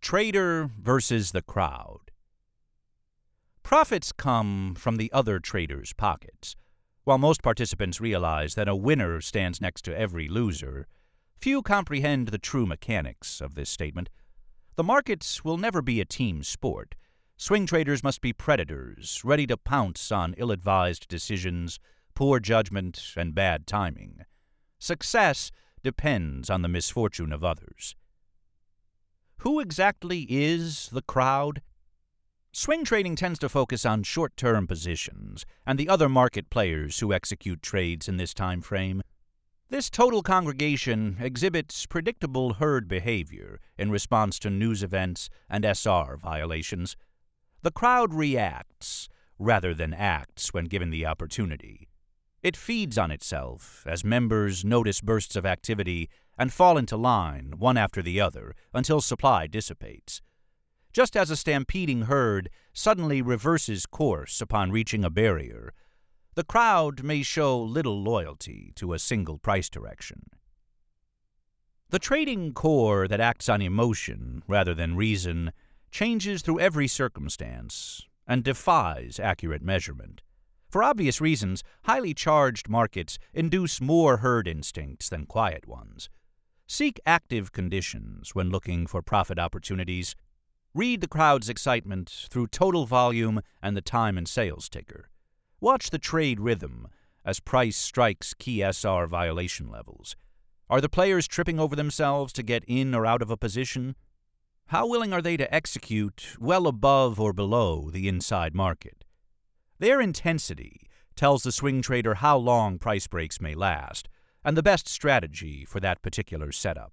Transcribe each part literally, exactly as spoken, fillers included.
trader versus the crowd. Profits come from the other traders' pockets. While most participants realize that a winner stands next to every loser, few comprehend the true mechanics of this statement. The markets will never be a team sport. Swing traders must be predators, ready to pounce on ill-advised decisions, poor judgment, and bad timing. Success depends on the misfortune of others. Who exactly is the crowd? Swing trading tends to focus on short-term positions and the other market players who execute trades in this time frame. This total congregation exhibits predictable herd behavior in response to news events and S R violations. The crowd reacts rather than acts when given the opportunity. It feeds on itself as members notice bursts of activity and fall into line, one after the other, until supply dissipates. Just as a stampeding herd suddenly reverses course upon reaching a barrier, the crowd may show little loyalty to a single price direction. The trading core that acts on emotion rather than reason changes through every circumstance and defies accurate measurement. For obvious reasons, highly charged markets induce more herd instincts than quiet ones. Seek active conditions when looking for profit opportunities. Read the crowd's excitement through total volume and the time and sales ticker. Watch the trade rhythm as price strikes key S R violation levels. Are the players tripping over themselves to get in or out of a position? How willing are they to execute well above or below the inside market? Their intensity tells the swing trader how long price breaks may last and the best strategy for that particular setup.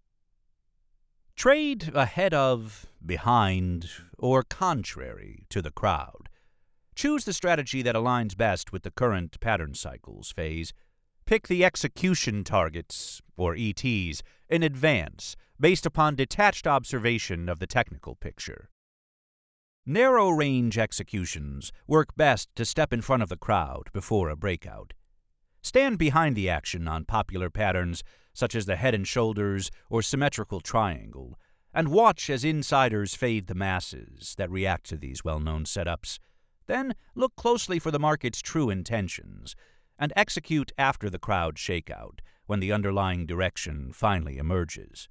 Trade ahead of, behind, or contrary to the crowd. Choose the strategy that aligns best with the current pattern cycles phase. Pick the execution targets, or E Ts, in advance based upon detached observation of the technical picture. Narrow-range executions work best to step in front of the crowd before a breakout. Stand behind the action on popular patterns such as the head and shoulders or symmetrical triangle, and watch as insiders fade the masses that react to these well-known setups. Then look closely for the market's true intentions and execute after the crowd shakeout when the underlying direction finally emerges.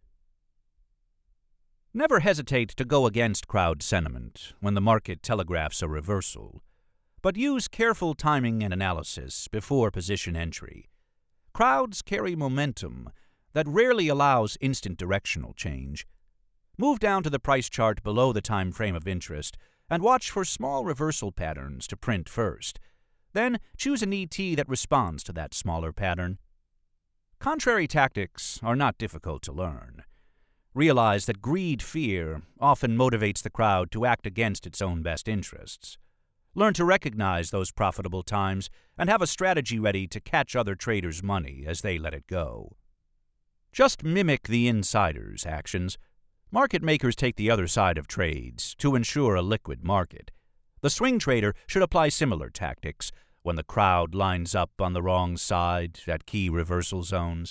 Never hesitate to go against crowd sentiment when the market telegraphs a reversal, but use careful timing and analysis before position entry. Crowds carry momentum that rarely allows instant directional change. Move down to the price chart below the time frame of interest and watch for small reversal patterns to print first. Then choose an E T that responds to that smaller pattern. Contrary tactics are not difficult to learn. Realize that greed fear often motivates the crowd to act against its own best interests. Learn to recognize those profitable times and have a strategy ready to catch other traders' money as they let it go. Just mimic the insiders' actions. Market makers take the other side of trades to ensure a liquid market. The swing trader should apply similar tactics when the crowd lines up on the wrong side at key reversal zones.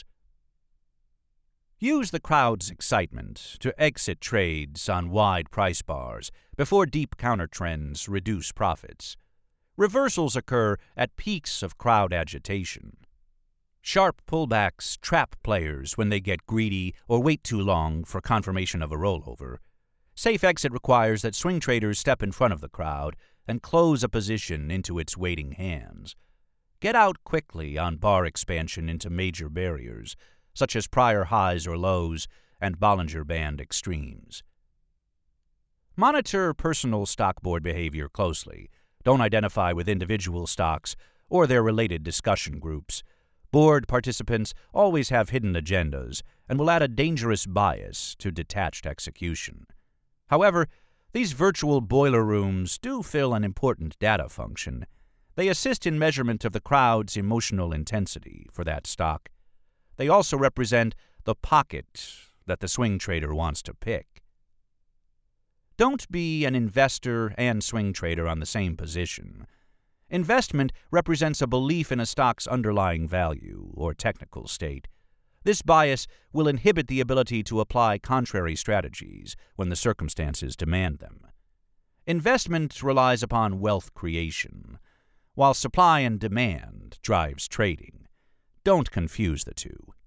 Use the crowd's excitement to exit trades on wide price bars before deep countertrends reduce profits. Reversals occur at peaks of crowd agitation. Sharp pullbacks trap players when they get greedy or wait too long for confirmation of a rollover. Safe exit requires that swing traders step in front of the crowd and close a position into its waiting hands. Get out quickly on bar expansion into major barriers, such as prior highs or lows and Bollinger Band extremes. Monitor personal stock board behavior closely. Don't identify with individual stocks or their related discussion groups. Board participants always have hidden agendas and will add a dangerous bias to detached execution. However, these virtual boiler rooms do fill an important data function. They assist in measurement of the crowd's emotional intensity for that stock. They also represent the pocket that the swing trader wants to pick. Don't be an investor and swing trader on the same position. Investment represents a belief in a stock's underlying value or technical state. This bias will inhibit the ability to apply contrary strategies when the circumstances demand them. Investment relies upon wealth creation, while supply and demand drives trading. Don't confuse the two.